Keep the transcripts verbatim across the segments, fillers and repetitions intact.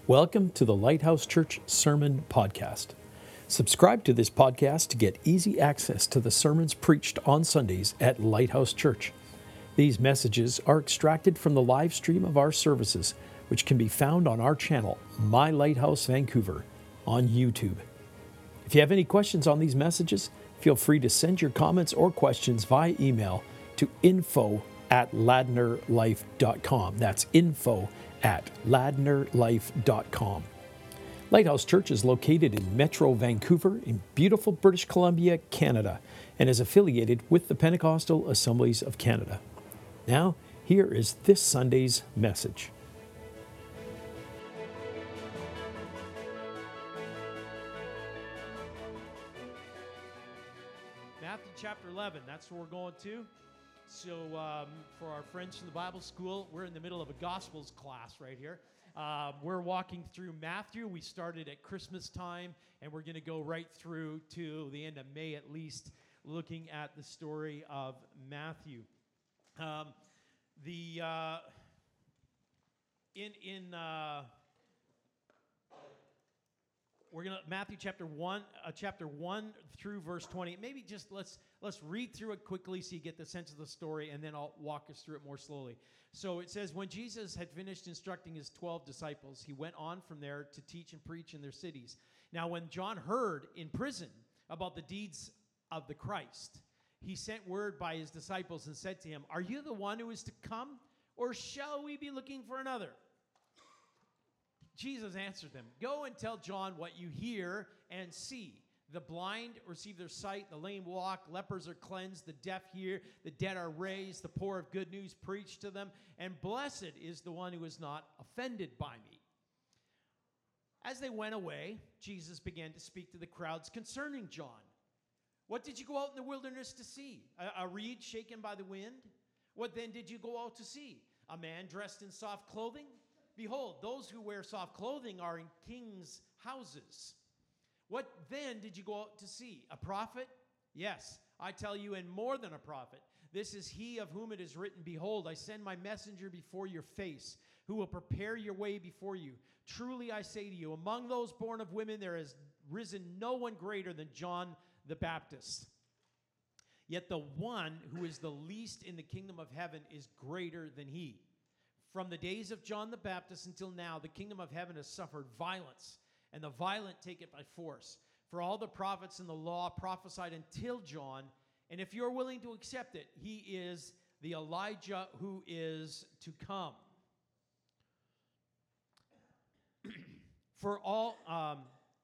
Welcome to the Lighthouse Church Sermon Podcast. Subscribe to this podcast to get easy access to the sermons preached on Sundays at Lighthouse Church. These messages are extracted from the live stream of our services, which can be found on our channel, My Lighthouse Vancouver, on YouTube. If you have any questions on these messages, feel free to send your comments or questions via email to info at ladnerlife dot com. That's info at ladnerlife dot com. Lighthouse Church is located in Metro Vancouver in beautiful British Columbia, Canada, and is affiliated with the Pentecostal Assemblies of Canada. Now, here is this Sunday's message. Matthew chapter eleven, that's where we're going to. So um, for our friends from the Bible School, we're in the middle of a Gospels class right here. Uh, we're walking through Matthew. We started at Christmas time, and we're going to go right through to the end of May at least, looking at the story of Matthew. Um, the uh, in in uh, we're gonna Matthew chapter one, uh, chapter one through verse twenty. Maybe just let's let's read through it quickly so you get the sense of the story, and then I'll walk us through it more slowly. So it says, when Jesus had finished instructing his twelve disciples, he went on from there to teach and preach in their cities. Now, when John heard in prison about the deeds of the Christ, he sent word by his disciples and said to him, "Are you the one who is to come, or shall we be looking for another?" Jesus answered them, "Go and tell John what you hear and see. The blind receive their sight, the lame walk, lepers are cleansed, the deaf hear, the dead are raised, the poor of good news preached to them, and blessed is the one who is not offended by me." As they went away, Jesus began to speak to the crowds concerning John. "What did you go out in the wilderness to see? A, a reed shaken by the wind? What then did you go out to see? A man dressed in soft clothing? Behold, those who wear soft clothing are in kings' houses. What then did you go out to see? A prophet? Yes, I tell you, and more than a prophet. This is he of whom it is written, 'Behold, I send my messenger before your face, who will prepare your way before you.' Truly I say to you, among those born of women there has risen no one greater than John the Baptist. Yet the one who is the least in the kingdom of heaven is greater than he. From the days of John the Baptist until now, the kingdom of heaven has suffered violence, and the violent take it by force. For all the prophets and the law prophesied until John, and if you're willing to accept it, he is the Elijah who is to come. For all, um,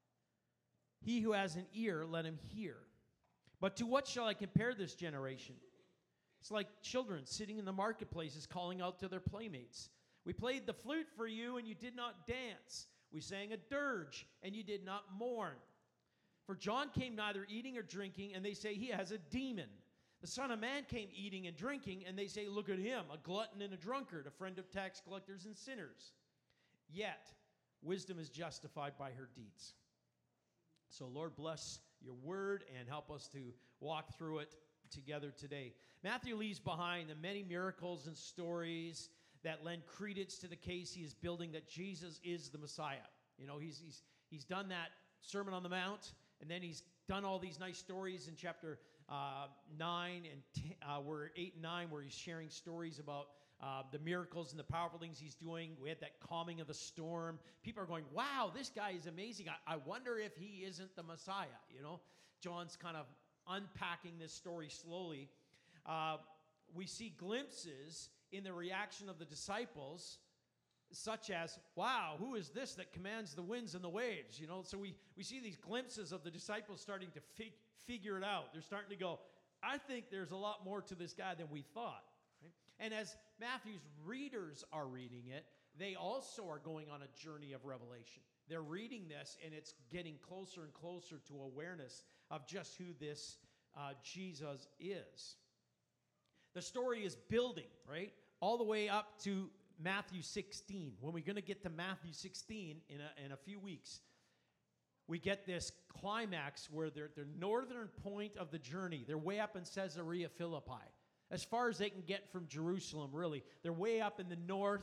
he who has an ear, let him hear. But to what shall I compare this generation? It's like children sitting in the marketplaces calling out to their playmates. We played the flute for you, and you did not dance. We sang a dirge, and you did not mourn. For John came neither eating or drinking, and they say he has a demon. The Son of Man came eating and drinking, and they say, look at him, a glutton and a drunkard, a friend of tax collectors and sinners. Yet wisdom is justified by her deeds." So Lord, bless your word and help us to walk through it together today. Matthew leaves behind the many miracles and stories that lend credence to the case he is building that Jesus is the Messiah. You know, he's he's he's done that Sermon on the Mount, and then he's done all these nice stories in chapter uh, nine and ten, uh, where eight and nine, where he's sharing stories about uh, the miracles and the powerful things he's doing. We had that calming of the storm. People are going, "Wow, this guy is amazing. I, I wonder if he isn't the Messiah." You know, John's kind of unpacking this story slowly. Uh, we see glimpses in the reaction of the disciples, such as, "Wow, who is this that commands the winds and the waves?" You know, so we, we see these glimpses of the disciples starting to fig- figure it out. They're starting to go, "I think there's a lot more to this guy than we thought." Right? And as Matthew's readers are reading it, they also are going on a journey of revelation. They're reading this, and it's getting closer and closer to awareness of just who this uh, Jesus is. The story is building, right, all the way up to Matthew sixteen. When we're going to get to Matthew sixteen in a, in a few weeks, we get this climax where they're the northern point of the journey. They're way up in Caesarea Philippi, as far as they can get from Jerusalem, really. They're way up in the north,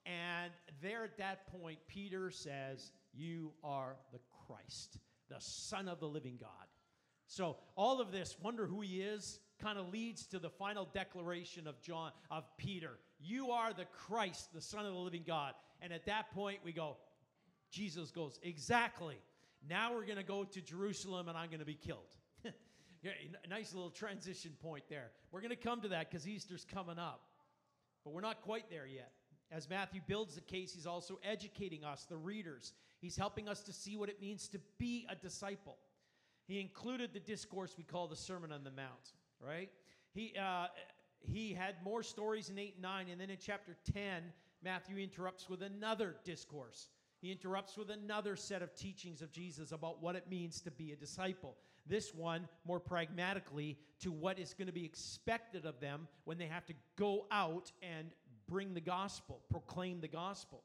And there at that point, Peter says, you are the Christ, the Son of the living God. So all of this, wonder who he is, kind of leads to the final declaration of John, of Peter. You are the Christ, the Son of the living God. And at that point, we go, Jesus goes, exactly. Now we're going to go to Jerusalem and I'm going to be killed. Yeah, nice little transition point there. We're going to come to that because Easter's coming up. But we're not quite there yet. As Matthew builds the case, he's also educating us, the readers. He's helping us to see what it means to be a disciple. He included the discourse we call the Sermon on the Mount, right? He, uh, he had more stories in eight and nine, and then in chapter ten, Matthew interrupts with another discourse. He interrupts with another set of teachings of Jesus about what it means to be a disciple. This one, more pragmatically, to what is going to be expected of them when they have to go out and bring the gospel, proclaim the gospel.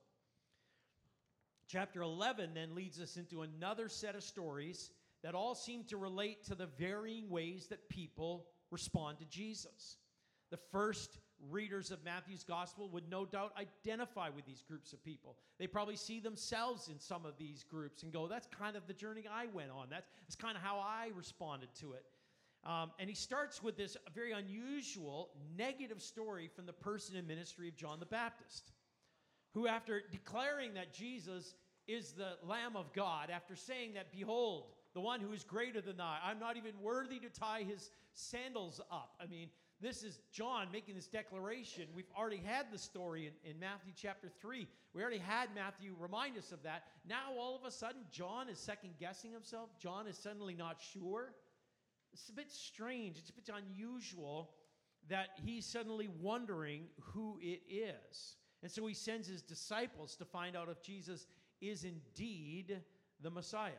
Chapter eleven then leads us into another set of stories that all seem to relate to the varying ways that people respond to Jesus. The first readers of Matthew's gospel would no doubt identify with these groups of people. They probably see themselves in some of these groups and go, that's kind of the journey I went on. That's, that's kind of how I responded to it. Um, and he starts with this very unusual negative story from the person and ministry of John the Baptist, who after declaring that Jesus is the Lamb of God, after saying that, behold, the one who is greater than I, I'm not even worthy to tie his sandals up. I mean, this is John making this declaration. We've already had the story in, in Matthew chapter three. We already had Matthew remind us of that. Now, all of a sudden, John is second-guessing himself. John is suddenly not sure. It's a bit strange. It's a bit unusual that he's suddenly wondering who it is. And so he sends his disciples to find out if Jesus is indeed the Messiah.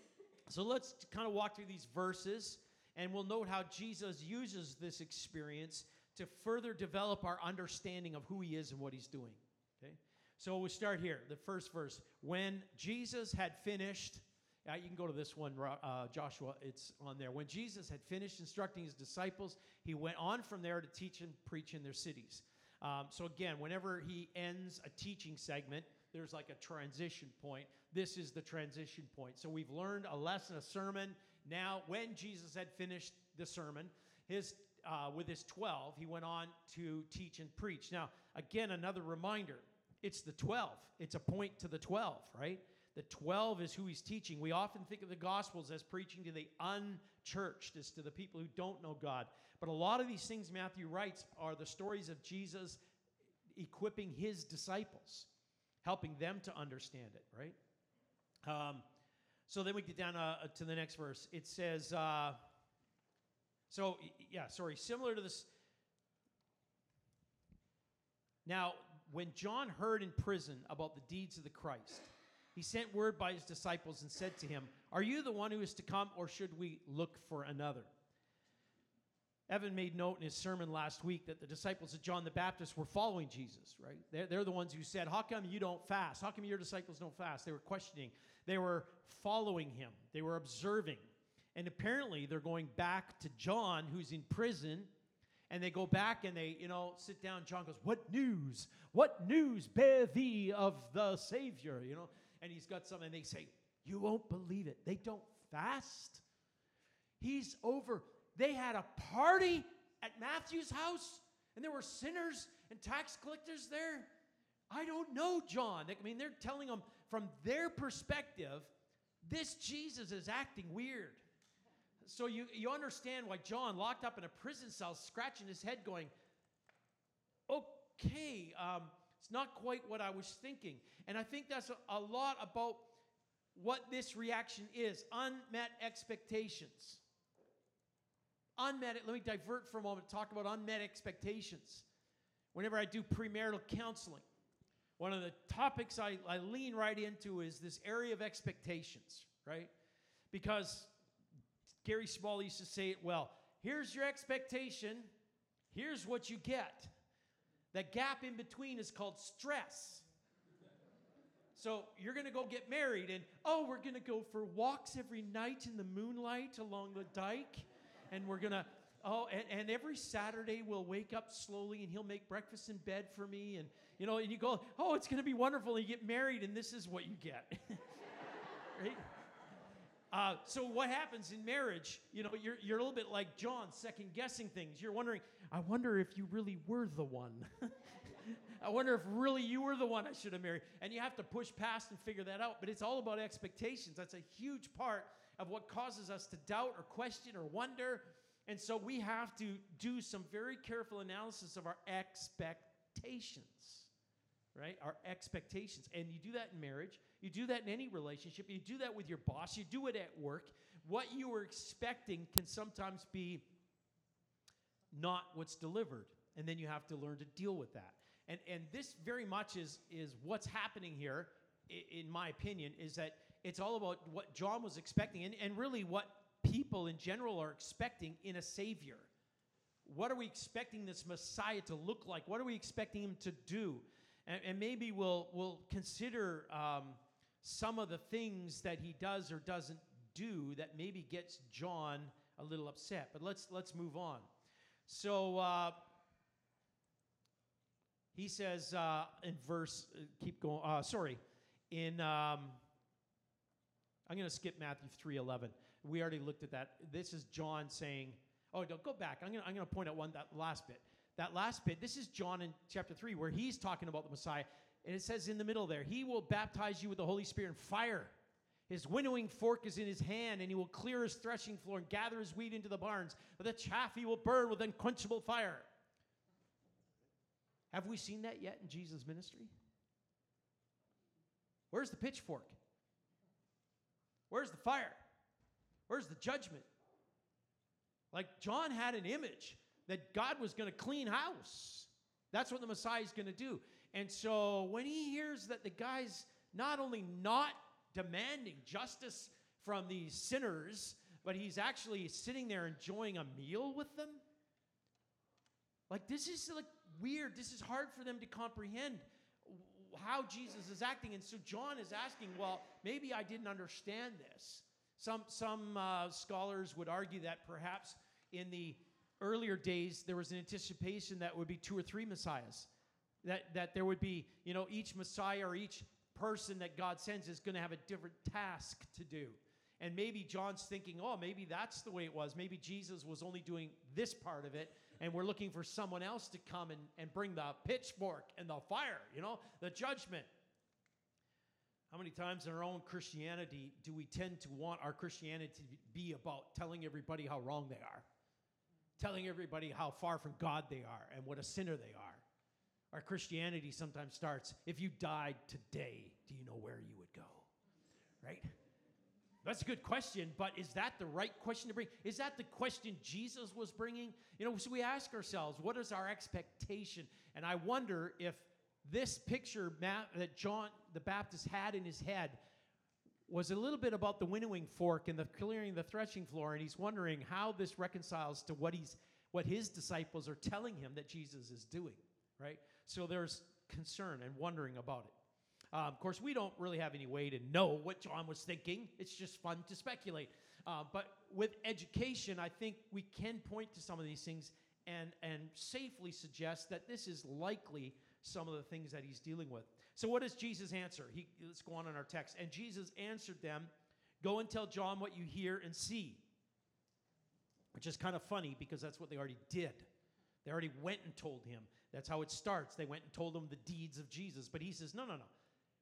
So let's kind of walk through these verses, and we'll note how Jesus uses this experience to further develop our understanding of who he is and what he's doing. Okay? So we'll start here, the first verse. When Jesus had finished, uh, you can go to this one, uh, Joshua, it's on there. When Jesus had finished instructing his disciples, he went on from there to teach and preach in their cities. Um, so again, whenever he ends a teaching segment, there's like a transition point. This is the transition point. So we've learned a lesson, a sermon. Now, when Jesus had finished the sermon, his uh, with his twelve, he went on to teach and preach. Now, again, another reminder. It's the twelve. It's a point to the twelve, right? The twelve is who he's teaching. We often think of the Gospels as preaching to the unchurched, as to the people who don't know God. But a lot of these things Matthew writes are the stories of Jesus equipping his disciples, helping them to understand it, right? Um, so then we get down uh, to the next verse. It says, uh, so, yeah, sorry, similar to this. Now, when John heard in prison about the deeds of the Christ, he sent word by his disciples and said to him, are you the one who is to come, or should we look for another? Evan made note in his sermon last week that the disciples of John the Baptist were following Jesus, right? They're, they're the ones who said, how come you don't fast? How come your disciples don't fast? They were questioning. They were following him. They were observing. And apparently they're going back to John, who's in prison, and they go back and they, you know, sit down. John goes, what news? What news bear thee of the Savior? You know, and he's got something, and they say, you won't believe it. They don't fast. He's over. They had a party at Matthew's house, and there were sinners and tax collectors there. I don't know, John. I mean, they're telling them from their perspective, this Jesus is acting weird. So you, you understand why John, locked up in a prison cell, scratching his head going, okay, um, it's not quite what I was thinking. And I think that's a, a lot about what this reaction is, unmet expectations. Unmet, let me divert for a moment, talk about unmet expectations. Whenever I do premarital counseling, one of the topics I, I lean right into is this area of expectations, right? Because Gary Small used to say it well, here's your expectation, here's what you get. That gap in between is called stress. So you're going to go get married, and, oh, we're going to go for walks every night in the moonlight along the dike. And we're going to Oh, and, and every Saturday we'll wake up slowly and he'll make breakfast in bed for me. And, you know, and you go, oh, it's going to be wonderful. And you get married and this is what you get. Right? Uh, so what happens in marriage, you know, you're, you're a little bit like John, second-guessing things. You're wondering, I wonder if you really were the one. I wonder if really you were the one I should have married. And you have to push past and figure that out. But it's all about expectations. That's a huge part of what causes us to doubt or question or wonder. And so we have to do some very careful analysis of our expectations, right? Our expectations. And you do that in marriage. You do that in any relationship. You do that with your boss. You do it at work. What you were expecting can sometimes be not what's delivered. And then you have to learn to deal with that. And and this very much is, is what's happening here, in my opinion, is that it's all about what John was expecting and, and really what people in general are expecting in a Savior. What are we expecting this Messiah to look like? What are we expecting him to do? And, and maybe we'll, we'll consider um, some of the things that he does or doesn't do that maybe gets John a little upset. But let's, let's move on. So uh, he says uh, in verse, uh, keep going, uh, sorry, in, um, I'm going to skip Matthew three eleven. We already looked at that. This is John saying, oh, no, go back. I'm going to I'm going to point out one, that last bit. That last bit, this is John in chapter three, where he's talking about the Messiah. And it says in the middle there, he will baptize you with the Holy Spirit and fire. His winnowing fork is in his hand, and he will clear his threshing floor and gather his wheat into the barns. But the chaff he will burn with unquenchable fire. Have we seen that yet in Jesus' ministry? Where's the pitchfork? Where's the fire? Where's the judgment? Like John had an image that God was going to clean house. That's what the Messiah is going to do. And so when he hears that the guy's not only not demanding justice from these sinners, but he's actually sitting there enjoying a meal with them, like this is like weird. This is hard for them to comprehend how Jesus is acting. And so John is asking, well, maybe I didn't understand this. Some, some uh, scholars would argue that perhaps in the earlier days, there was an anticipation that would be two or three messiahs. That, that there would be, you know, each messiah or each person that God sends is going to have a different task to do. And maybe John's thinking, oh, maybe that's the way it was. Maybe Jesus was only doing this part of it, and we're looking for someone else to come and, and bring the pitchfork and the fire, you know, the judgment. How many times in our own Christianity do we tend to want our Christianity to be about telling everybody how wrong they are? Telling everybody how far from God they are and what a sinner they are. Our Christianity sometimes starts, if you died today, do you know where you would go? Right? That's a good question, but is that the right question to bring? Is that the question Jesus was bringing? You know, so we ask ourselves, what is our expectation? And I wonder if this picture that John the Baptist had in his head was a little bit about the winnowing fork and the clearing the threshing floor, and he's wondering how this reconciles to what he's what his disciples are telling him that Jesus is doing, right? So there's concern and wondering about it. Uh, of course, we don't really have any way to know what John was thinking. It's just fun to speculate. Uh, but with education, I think we can point to some of these things and, and safely suggest that this is likely some of the things that he's dealing with. So what does Jesus answer? He, let's go on in our text. And Jesus answered them, go and tell John what you hear and see. Which is kind of funny because that's what they already did. They already went and told him. That's how it starts. They went and told him the deeds of Jesus. But he says, no, no, no.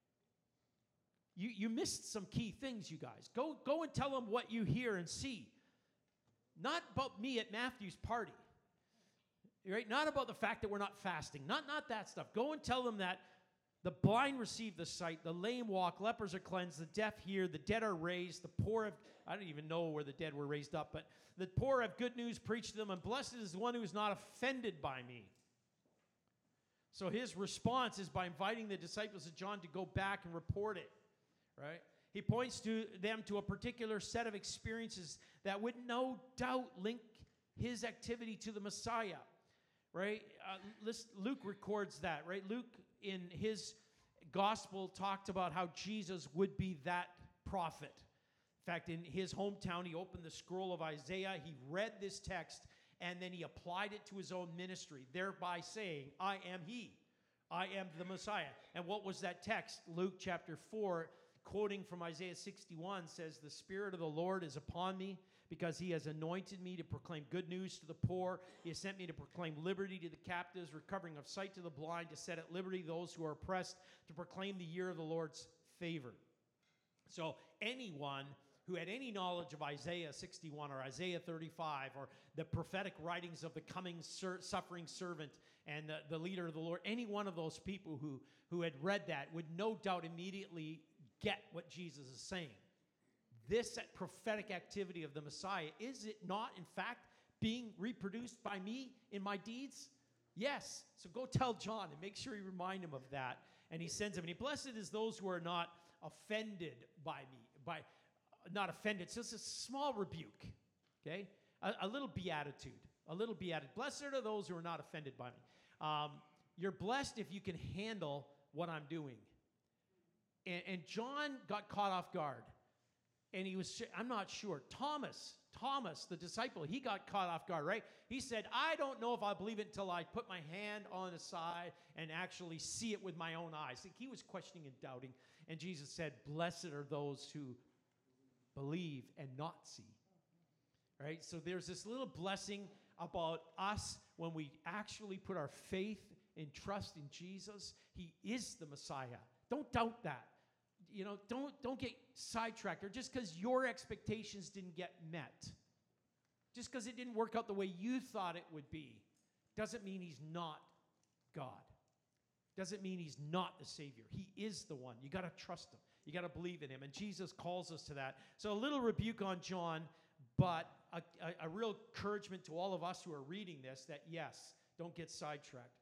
You, you missed some key things, you guys. Go, go and tell them what you hear and see. Not about me at Matthew's party. Right? Not about the fact that we're not fasting. Not, not that stuff. Go and tell them that the blind receive the sight, the lame walk, lepers are cleansed, the deaf hear, the dead are raised, the poor have, I don't even know where the dead were raised up, but the poor have good news preached to them, and blessed is the one who is not offended by me. So his response is by inviting the disciples of John to go back and report it, right? He points to them to a particular set of experiences that would no doubt link his activity to the Messiah, right? Uh, Luke records that, right? Luke, in his gospel, talked about how Jesus would be that prophet. In fact, in his hometown, he opened the scroll of Isaiah, he read this text, and then he applied it to his own ministry, thereby saying, I am he. I am the Messiah. And what was that text? Luke chapter four, quoting from Isaiah sixty-one, says, the Spirit of the Lord is upon me, because he has anointed me to proclaim good news to the poor. He has sent me to proclaim liberty to the captives, recovering of sight to the blind, to set at liberty those who are oppressed, to proclaim the year of the Lord's favor. So anyone who had any knowledge of Isaiah sixty-one or Isaiah thirty-five or the prophetic writings of the coming ser- suffering servant and the, the leader of the Lord, any one of those people who, who had read that would no doubt immediately get what Jesus is saying. This prophetic activity of the Messiah, is it not, in fact, being reproduced by me in my deeds? Yes. So go tell John and make sure you remind him of that. And he sends him. And he, blessed is those who are not offended by me, by not offended. So it's a small rebuke, okay? A, a little beatitude, a little beatitude. Blessed are those who are not offended by me. Um, you're blessed if you can handle what I'm doing. And, and John got caught off guard. And he was, I'm not sure. Thomas, Thomas, the disciple, he got caught off guard, right? He said, I don't know if I believe it until I put my hand on the side and actually see it with my own eyes. He was questioning and doubting. And Jesus said, blessed are those who believe and not see. Right? So there's this little blessing about us when we actually put our faith and trust in Jesus. He is the Messiah. Don't doubt that. You know, don't, don't get sidetracked. Or just because your expectations didn't get met, just because it didn't work out the way you thought it would be, doesn't mean he's not God. Doesn't mean he's not the Savior. He is the one. You got to trust him. You got to believe in him. And Jesus calls us to that. So a little rebuke on John, but a, a, a real encouragement to all of us who are reading this that, yes, don't get sidetracked.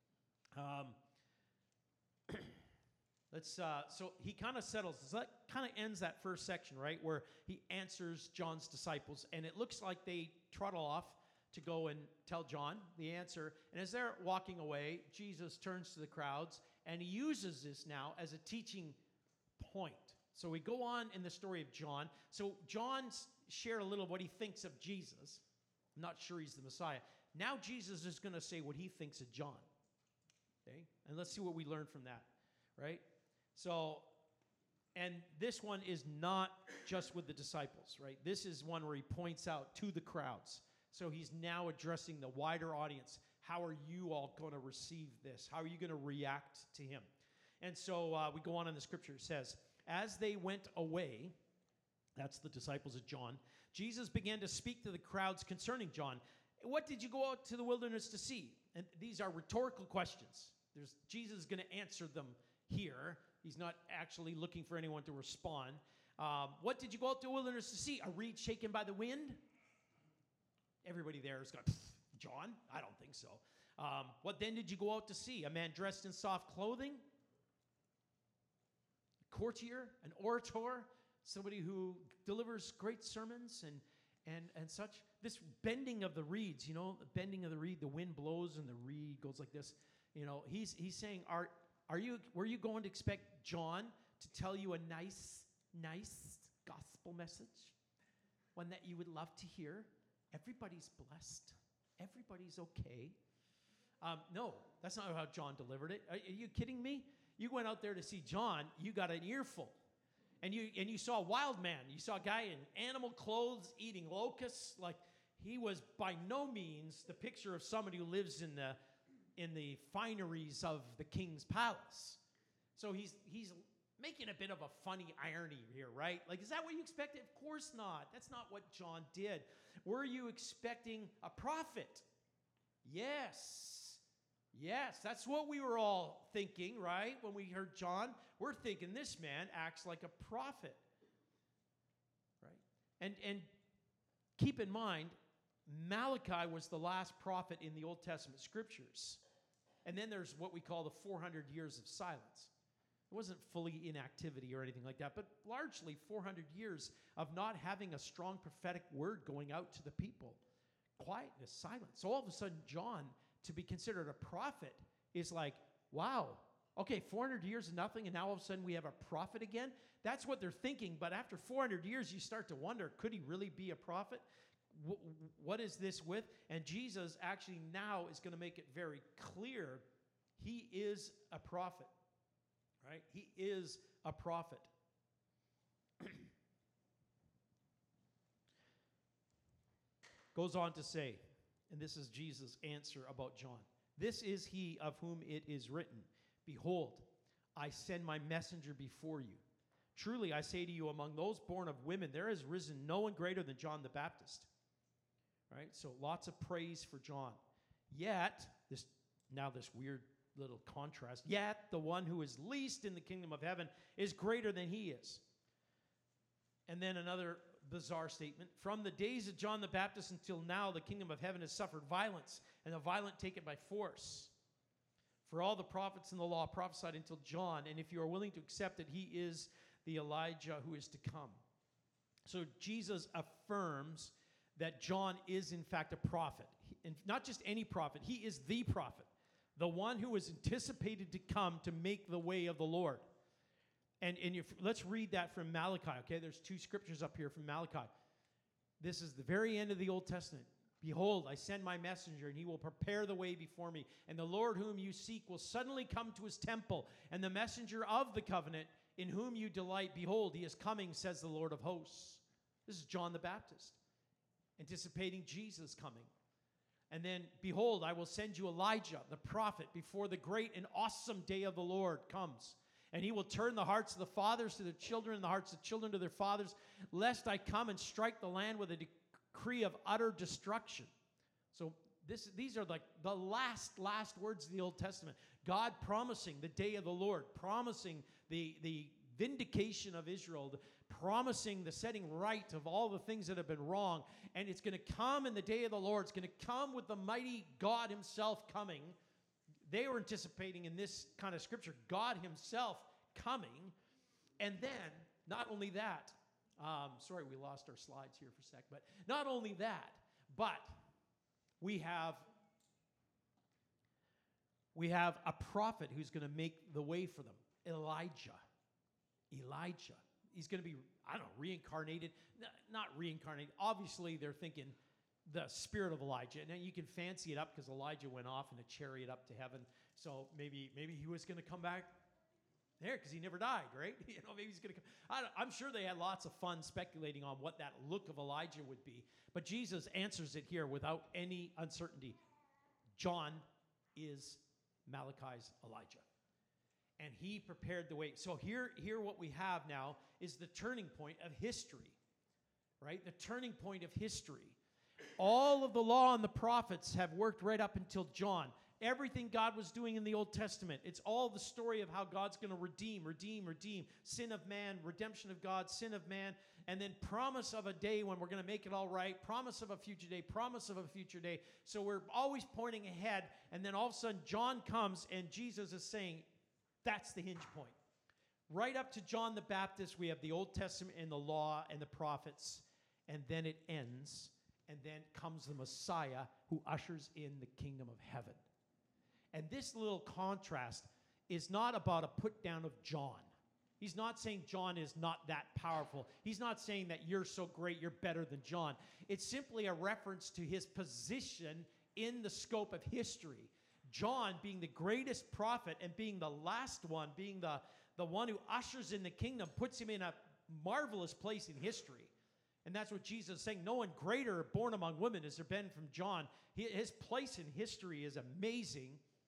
Um, let's. Uh, so he kind of settles. So that kind of ends that first section, right, where he answers John's disciples. And it looks like they trottle off to go and tell John the answer. And as they're walking away, Jesus turns to the crowds, and he uses this now as a teaching point. So we go on in the story of John. So John shared a little of what he thinks of Jesus. I'm not sure he's the Messiah. Now Jesus is going to say what he thinks of John. Okay? And let's see what we learn from that, right? So, and this one is not just with the disciples, right? This is one where he points out to the crowds. So he's now addressing the wider audience. How are you all going to receive this? How are you going to react to him? And so uh, we go on in the scripture. It says, as they went away, that's the disciples of John, Jesus began to speak to the crowds concerning John. What did you go out to the wilderness to see? And these are rhetorical questions. There's, Jesus is going to answer them here. He's not actually looking for anyone to respond. Um, what did you go out to the wilderness to see? A reed shaken by the wind? Everybody there is going, John? I don't think so. Um, what then did you go out to see? A man dressed in soft clothing? A courtier? An orator? Somebody who delivers great sermons and, and, and such? This bending of the reeds, you know, the bending of the reed, the wind blows and the reed goes like this. You know, he's, he's saying, are, are you, were you going to expect John to tell you a nice, nice gospel message? One that you would love to hear? Everybody's blessed. Everybody's okay. Um, no, that's not how John delivered it. Are, are you kidding me? You went out there to see John. You got an earful. And you and you saw a wild man. You saw a guy in animal clothes eating locusts. Like, he was by no means the picture of somebody who lives in the in the fineries of the king's palace. So he's he's making a bit of a funny irony here, right? Like, is that what you expected? Of course not. That's not what John did. Were you expecting a prophet? Yes. Yes, that's what we were all thinking, right? When we heard John, we're thinking this man acts like a prophet, right? And and keep in mind, Malachi was the last prophet in the Old Testament scriptures. And then there's what we call the four hundred years of silence. It wasn't fully inactivity or anything like that, but largely four hundred years of not having a strong prophetic word going out to the people. Quietness, silence. So all of a sudden, John, to be considered a prophet, is like, wow, okay, four hundred years of nothing, and now all of a sudden we have a prophet again? That's what they're thinking, but after four hundred years, you start to wonder, could he really be a prophet? wh- what is this with? And Jesus actually now is going to make it very clear he is a prophet, right? He is a prophet. Goes on to say, and this is Jesus' answer about John. This is he of whom it is written, behold, I send my messenger before you. Truly I say to you, among those born of women, there has risen no one greater than John the Baptist. Right? So lots of praise for John. Yet, this now this weird little contrast, yet the one who is least in the kingdom of heaven is greater than he is. And then another bizarre statement. From the days of John the Baptist until now, the kingdom of heaven has suffered violence, and the violent take it by force. For all the prophets in the law prophesied until John, and if you are willing to accept it, he is the Elijah who is to come. So Jesus affirms that John is in fact a prophet. And not just any prophet, he is the prophet. The one who is anticipated to come to make the way of the Lord. And, and if, let's read that from Malachi, okay? There's two scriptures up here from Malachi. This is the very end of the Old Testament. Behold, I send my messenger, and he will prepare the way before me. And the Lord whom you seek will suddenly come to his temple. And the messenger of the covenant in whom you delight, behold, he is coming, says the Lord of hosts. This is John the Baptist, anticipating Jesus coming. And then, behold, I will send you Elijah, the prophet, before the great and awesome day of the Lord comes. And he will turn the hearts of the fathers to their children and the hearts of children to their fathers, lest I come and strike the land with a decree of utter destruction. So this, these are like the last, last words of the Old Testament. God promising the day of the Lord, promising the, the vindication of Israel, the, promising the setting right of all the things that have been wrong. And it's going to come in the day of the Lord. It's going to come with the mighty God himself coming. They were anticipating in this kind of scripture, God himself coming. And then, not only that, um, sorry, we lost our slides here for a sec, but not only that, but we have, we have a prophet who's going to make the way for them, Elijah. Elijah. He's going to be, I don't know, reincarnated. No, not reincarnated. Obviously, they're thinking the spirit of Elijah. And then you can fancy it up because Elijah went off in a chariot up to heaven. So maybe maybe he was going to come back there because he never died, right? You know, maybe he's going to come. I don't, I'm sure they had lots of fun speculating on what that look of Elijah would be. But Jesus answers it here without any uncertainty. John is Malachi's Elijah. And he prepared the way. So here, here what we have now is the turning point of history, right? The turning point of history. All of the law and the prophets have worked right up until John. Everything God was doing in the Old Testament, it's all the story of how God's going to redeem, redeem, redeem. Sin of man, redemption of God, sin of man, and then promise of a day when we're going to make it all right, promise of a future day, promise of a future day. So we're always pointing ahead, and then all of a sudden John comes, and Jesus is saying, that's the hinge point. Right up to John the Baptist, we have the Old Testament and the law and the prophets, and then it ends, and then comes the Messiah who ushers in the kingdom of heaven. And this little contrast is not about a put down of John. He's not saying John is not that powerful. He's not saying that you're so great, you're better than John. It's simply a reference to his position in the scope of history. John being the greatest prophet and being the last one, being the, the one who ushers in the kingdom, puts him in a marvelous place in history. And that's what Jesus is saying. No one greater born among women has there been from John. His place in history is amazing.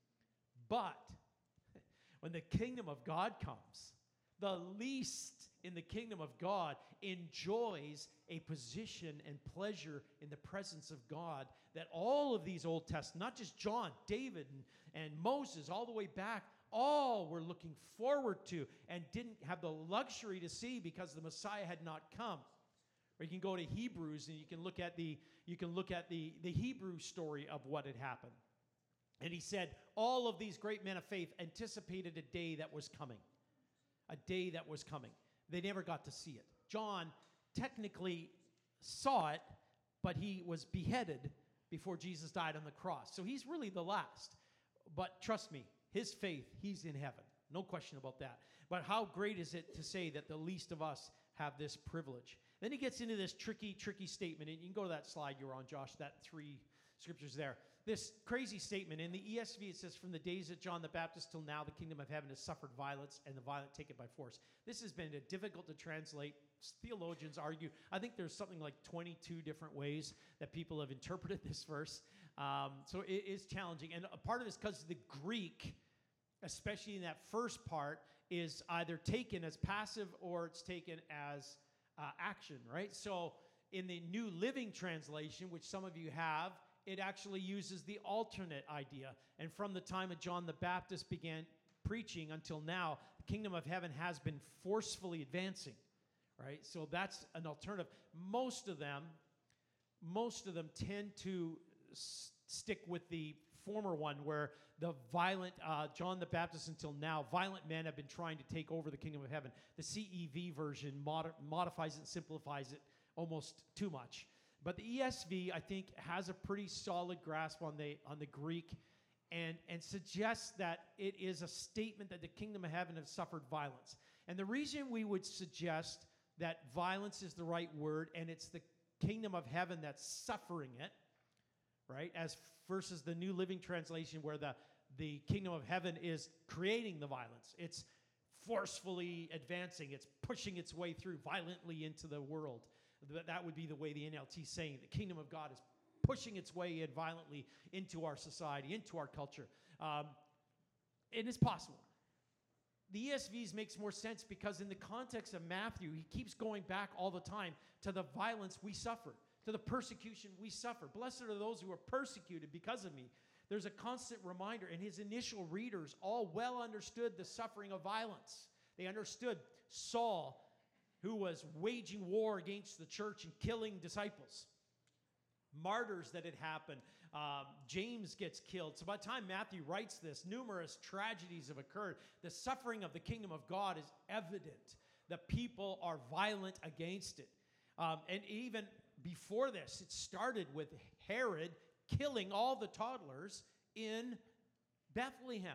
But when the kingdom of God comes, the least in the kingdom of God enjoys a position and pleasure in the presence of God that all of these Old Testament, not just John, David, and, and Moses, all the way back, all were looking forward to and didn't have the luxury to see because the Messiah had not come. Or you can go to Hebrews and you can look at the you can look at the, the Hebrew story of what had happened. And he said, all of these great men of faith anticipated a day that was coming. A day that was coming. They never got to see it. John technically saw it, but he was beheaded before Jesus died on the cross. So he's really the last. But trust me, his faith, he's in heaven. No question about that. But how great is it to say that the least of us have this privilege? Then he gets into this tricky, tricky statement. And you can go to that slide you were on, Josh, that three scriptures there. This crazy statement. In the E S V, it says, from the days of John the Baptist till now, the kingdom of heaven has suffered violence, and the violent take it by force. This has been difficult to translate. Theologians argue. I think there's something like twenty-two different ways that people have interpreted this verse. Um, so it is challenging. And a part of it is because the Greek, especially in that first part, is either taken as passive or it's taken as uh, action, right? So in the New Living Translation, which some of you have, it actually uses the alternate idea. And from the time of John the Baptist began preaching until now, the kingdom of heaven has been forcefully advancing, right? So that's an alternative. Most of them, most of them tend to s- stick with the former one, where the violent, uh, John the Baptist until now, violent men have been trying to take over the kingdom of heaven. The C E V version mod- modifies it and simplifies it almost too much. But the E S V, I think, has a pretty solid grasp on the on the Greek and, and suggests that it is a statement that the kingdom of heaven has suffered violence. And the reason we would suggest that violence is the right word and it's the kingdom of heaven that's suffering it, right, as versus the New Living Translation where the, the kingdom of heaven is creating the violence. It's forcefully advancing. It's pushing its way through violently into the world. That would be the way the N L T is saying the kingdom of God is pushing its way in violently into our society, into our culture. Um, and it's possible. The E S V makes more sense because in the context of Matthew, he keeps going back all the time to the violence we suffer, to the persecution we suffer. Blessed are those who are persecuted because of me. There's a constant reminder, and his initial readers all well understood the suffering of violence. They understood Saul, who was waging war against the church and killing disciples. Martyrs that had happened. Um, James gets killed. So by the time Matthew writes this, numerous tragedies have occurred. The suffering of the kingdom of God is evident. The people are violent against it. Um, and even before this, it started with Herod killing all the toddlers in Bethlehem.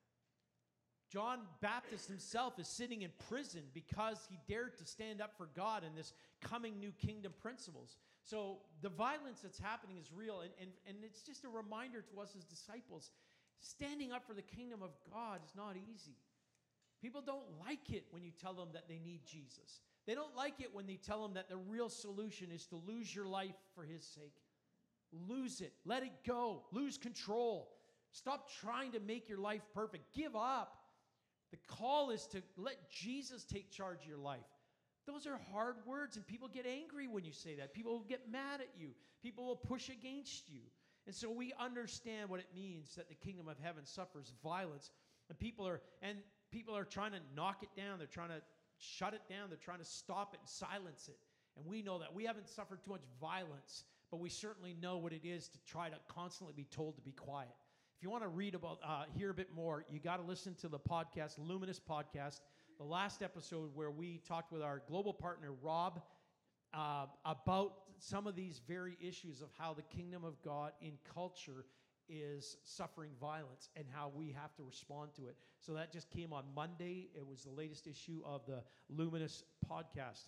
John Baptist himself is sitting in prison because he dared to stand up for God and this coming new kingdom principles. So the violence that's happening is real, and, and, and it's just a reminder to us as disciples. Standing up for the kingdom of God is not easy. People don't like it when you tell them that they need Jesus. They don't like it when they tell them that the real solution is to lose your life for his sake. Lose it. Let it go. Lose control. Stop trying to make your life perfect. Give up. The call is to let Jesus take charge of your life. Those are hard words, and people get angry when you say that. People will get mad at you. People will push against you. And so we understand what it means that the kingdom of heaven suffers violence, and people are and people are trying to knock it down. They're trying to shut it down. They're trying to stop it and silence it. And we know that. We haven't suffered too much violence, but we certainly know what it is to try to constantly be told to be quiet. If you want to read about, uh, hear a bit more, you got to listen to the podcast, Luminous Podcast, the last episode where we talked with our global partner, Rob, uh, about some of these very issues of how the kingdom of God in culture is suffering violence and how we have to respond to it. So that just came on Monday. It was the latest issue of the Luminous Podcast.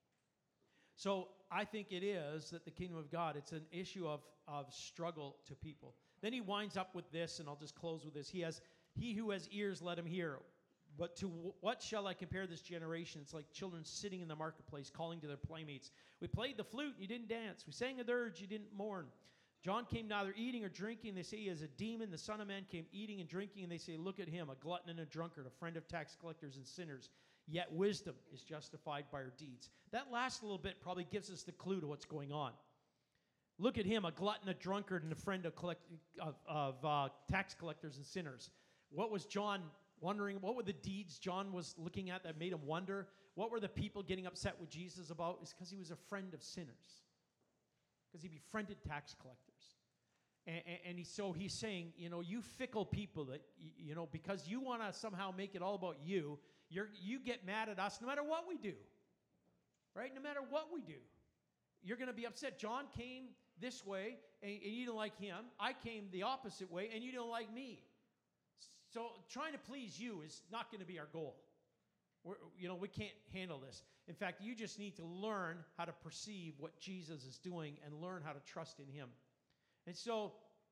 So I think it is that the kingdom of God, it's an issue of, of struggle to people. Then he winds up with this, and I'll just close with this. He has, he who has ears, let him hear. But to w- what shall I compare this generation? It's like children sitting in the marketplace, calling to their playmates. We played the flute, and you didn't dance. We sang a dirge, you didn't mourn. John came neither eating or drinking. They say he is a demon. The Son of Man came eating and drinking, and they say, look at him, a glutton and a drunkard, a friend of tax collectors and sinners. Yet wisdom is justified by her deeds. That last little bit probably gives us the clue to what's going on. Look at him, a glutton, a drunkard, and a friend of, collect, of, of uh, tax collectors and sinners. What was John wondering? What were the deeds John was looking at that made him wonder? What were the people getting upset with Jesus about? It's because he was a friend of sinners. Because he befriended tax collectors. And, and, and he, so he's saying, you know, you fickle people that, you know, because you want to somehow make it all about you, you're, you get mad at us no matter what we do. Right? No matter what we do. You're going to be upset. John came this way, and, and you don't like him. I came the opposite way, and you don't like me. So trying to please you is not going to be our goal. We're, you know, we can't handle this. In fact, you just need to learn how to perceive what Jesus is doing and learn how to trust in him. And so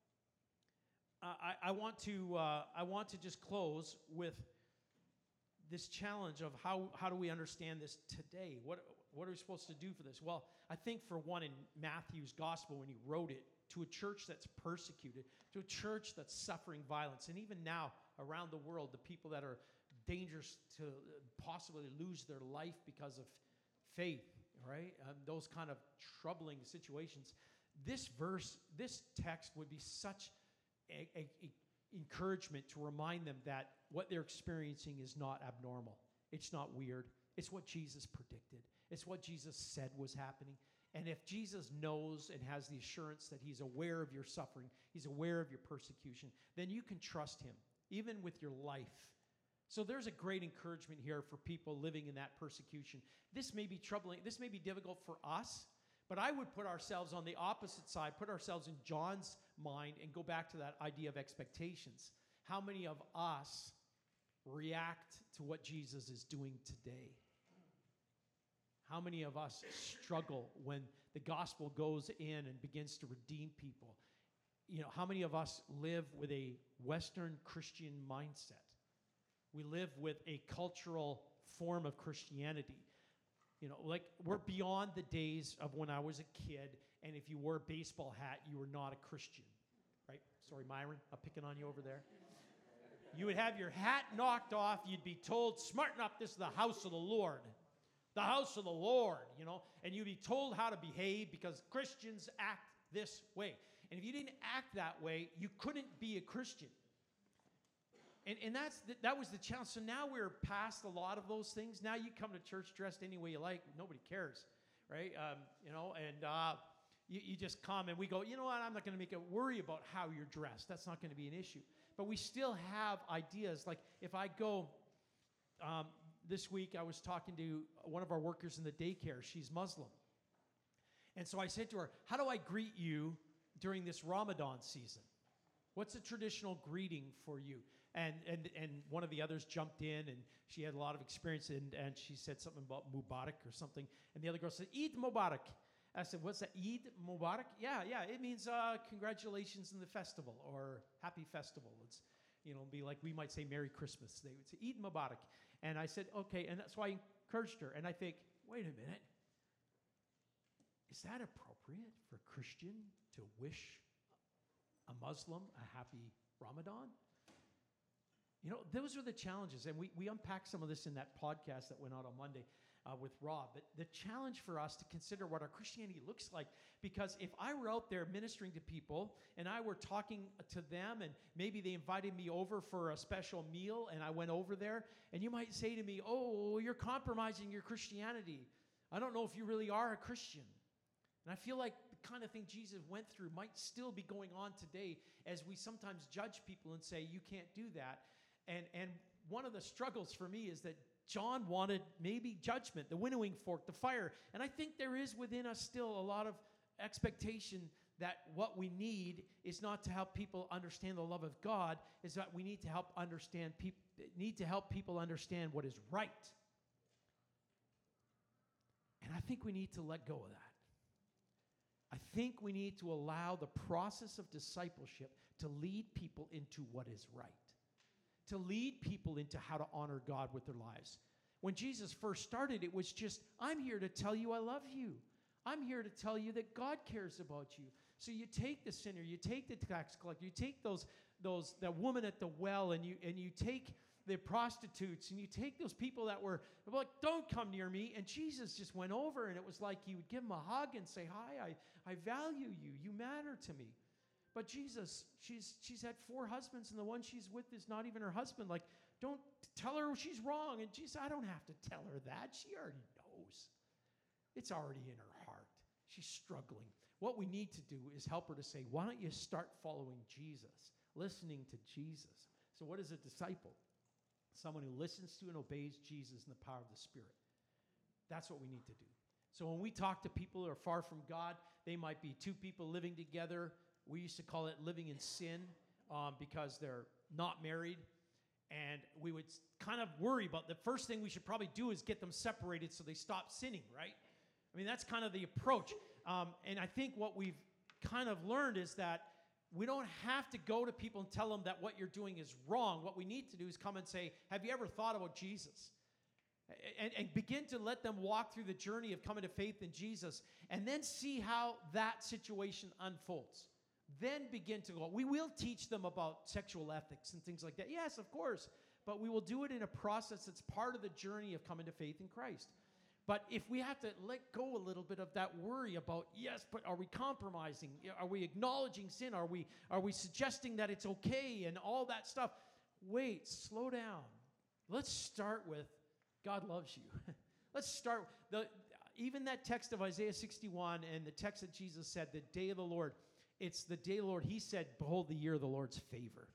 uh, I, I want to uh, I want to just close with this challenge of how, how do we understand this today? What, what are we supposed to do for this? Well, I think for one, in Matthew's gospel, when he wrote it, to a church that's persecuted, to a church that's suffering violence, and even now around the world, the people that are dangerous to possibly lose their life because of faith, right? Um, those kind of troubling situations. This verse, this text would be such a, a, a encouragement to remind them that what they're experiencing is not abnormal. It's not weird. It's what Jesus predicted. It's what Jesus said was happening. And if Jesus knows and has the assurance that he's aware of your suffering, he's aware of your persecution, then you can trust him, even with your life. So there's a great encouragement here for people living in that persecution. This may be troubling. This may be difficult for us, but I would put ourselves on the opposite side, put ourselves in John's mind, and go back to that idea of expectations. How many of us react to what Jesus is doing today? How many of us struggle when the gospel goes in and begins to redeem people? You know, how many of us live with a Western Christian mindset? We live with a cultural form of Christianity. You know, like we're beyond the days of when I was a kid, and if you wore a baseball hat, you were not a Christian, right? Sorry, Myron, I'm picking on you over there. You would have your hat knocked off. You'd be told, smarten up, this is the house of the Lord. The house of the Lord, you know, and you'd be told how to behave because Christians act this way. And if you didn't act that way, you couldn't be a Christian. And, and that's the, that was the challenge. So now we're past a lot of those things. Now you come to church dressed any way you like. Nobody cares, right? Um, you know, and uh, you, you just come and we go, you know what, I'm not going to make a worry about how you're dressed. That's not going to be an issue. But we still have ideas. Like if I go... Um, This week, I was talking to one of our workers in the daycare. She's Muslim. And so I said to her, how do I greet you during this Ramadan season? What's a traditional greeting for you? And and and one of the others jumped in, and she had a lot of experience, and, and she said something about Mubarak or something. And the other girl said, Eid Mubarak. I said, what's that, Eid Mubarak? Yeah, yeah, it means uh, congratulations in the festival, or happy festival. It's, you know, be like we might say Merry Christmas. They would say Eid Mubarak. And I said, okay, and that's why I encouraged her. And I think, wait a minute, is that appropriate for a Christian to wish a Muslim a happy Ramadan? You know, those are the challenges. And we, we unpacked some of this in that podcast that went out on Monday uh, with Rob. But the challenge for us to consider what our Christianity looks like, because if I were out there ministering to people and I were talking to them and maybe they invited me over for a special meal and I went over there, and you might say to me, oh, you're compromising your Christianity. I don't know if you really are a Christian. And I feel like the kind of thing Jesus went through might still be going on today as we sometimes judge people and say, you can't do that. And and one of the struggles for me is that John wanted maybe judgment, the winnowing fork, the fire. And I think there is within us still a lot of expectation that what we need is not to help people understand the love of God, is that we need to help understand people need to help people understand what is right. And I think we need to let go of that. I think we need to allow the process of discipleship to lead people into what is right, to lead people into how to honor God with their lives. When Jesus first started, it was just, I'm here to tell you I love you. I'm here to tell you that God cares about you. So you take the sinner, you take the tax collector, you take those those that woman at the well, and you and you take the prostitutes, and you take those people that were like, don't come near me. And Jesus just went over, and it was like he would give them a hug and say, hi, I, I value you. You matter to me. But Jesus, she's she's had four husbands, and the one she's with is not even her husband. Like, don't tell her she's wrong. And Jesus, I don't have to tell her that. She already knows. It's already in her heart. She's struggling. What we need to do is help her to say, why don't you start following Jesus, listening to Jesus? So what is a disciple? Someone who listens to and obeys Jesus in the power of the Spirit. That's what we need to do. So when we talk to people who are far from God, they might be two people living together. We used to call it living in sin um, because they're not married. And we would kind of worry about the first thing we should probably do is get them separated so they stop sinning, right? I mean, that's kind of the approach. Um, and I think what we've kind of learned is that we don't have to go to people and tell them that what you're doing is wrong. What we need to do is come and say, have you ever thought about Jesus? And, and begin to let them walk through the journey of coming to faith in Jesus, and then see how that situation unfolds. Then begin to go. We will teach them about sexual ethics and things like that. Yes, of course. But we will do it in a process that's part of the journey of coming to faith in Christ. But if we have to let go a little bit of that worry about, yes, but are we compromising? Are we acknowledging sin? Are we, are we suggesting that it's okay and all that stuff? Wait, slow down. Let's start with God loves you. Let's start. The, even that text of Isaiah sixty-one and the text that Jesus said, the day of the Lord, it's the day of the Lord. He said, behold, the year of the Lord's favor.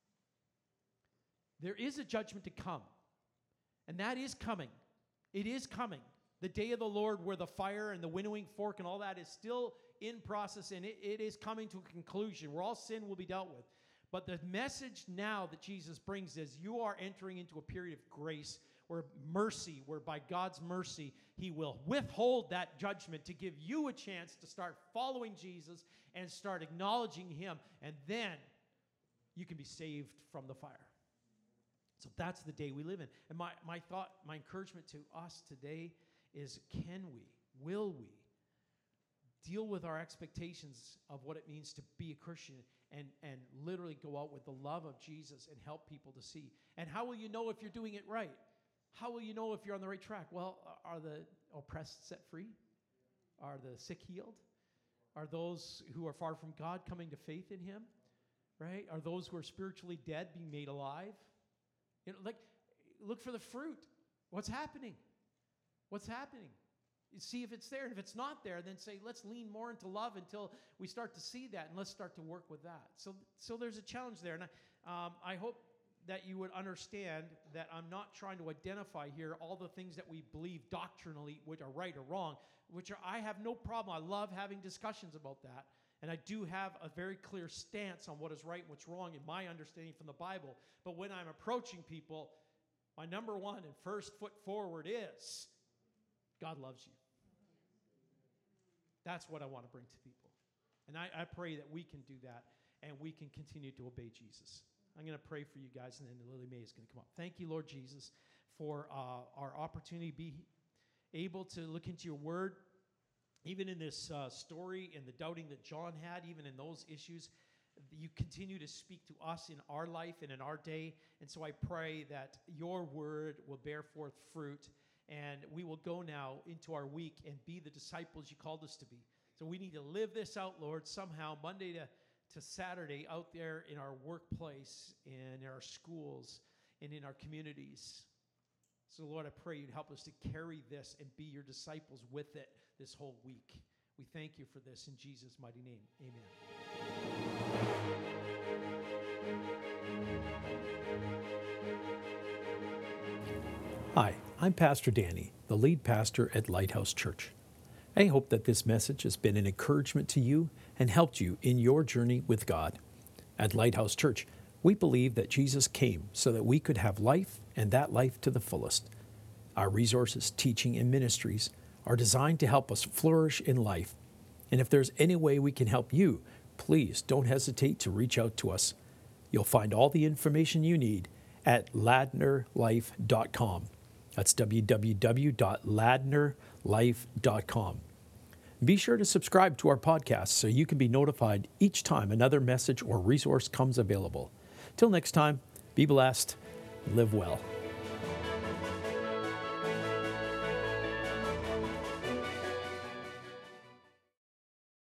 There is a judgment to come, and that is coming. It is coming. The day of the Lord where the fire and the winnowing fork and all that is still in process, and it, it is coming to a conclusion where all sin will be dealt with. But the message now that Jesus brings is you are entering into a period of grace where mercy, where by God's mercy, he will withhold that judgment to give you a chance to start following Jesus and start acknowledging him, and then you can be saved from the fire. So that's the day we live in. And my, my thought, my encouragement to us today is, can we, will we deal with our expectations of what it means to be a Christian and, and literally go out with the love of Jesus and help people to see? And how will you know if you're doing it right? How will you know if you're on the right track? Well, are the oppressed set free? Are the sick healed? Are those who are far from God coming to faith in him? Right? Are those who are spiritually dead being made alive? You know, like, look for the fruit. What's happening? What's happening? You see if it's there. And if it's not there, then say, let's lean more into love until we start to see that, and let's start to work with that. So, so there's a challenge there. And I, um, I hope that you would understand that I'm not trying to identify here all the things that we believe doctrinally, which are right or wrong, which are, I have no problem. I love having discussions about that. And I do have a very clear stance on what is right and what's wrong in my understanding from the Bible. But when I'm approaching people, my number one and first foot forward is, God loves you. That's what I want to bring to people. And I, I pray that we can do that and we can continue to obey Jesus. I'm going to pray for you guys, and then Lily May is going to come up. Thank you, Lord Jesus, for uh, our opportunity to be able to look into your word. Even in this uh, story and the doubting that John had, even in those issues, you continue to speak to us in our life and in our day. And so I pray that your word will bear forth fruit, and we will go now into our week and be the disciples you called us to be. So we need to live this out, Lord, somehow, Monday to, to Saturday, out there in our workplace, in our schools, and in our communities. So, Lord, I pray you'd help us to carry this and be your disciples with it this whole week. We thank you for this in Jesus' mighty name. Amen. Hi, I'm Pastor Danny, the lead pastor at Lighthouse Church. I hope that this message has been an encouragement to you and helped you in your journey with God. At Lighthouse Church, we believe that Jesus came so that we could have life, and that life to the fullest. Our resources, teaching, and ministries are designed to help us flourish in life. And if there's any way we can help you, please don't hesitate to reach out to us. You'll find all the information you need at ladner life dot com. That's w w w dot ladner life dot com. Be sure to subscribe to our podcast so you can be notified each time another message or resource comes available. Till next time, be blessed, live well.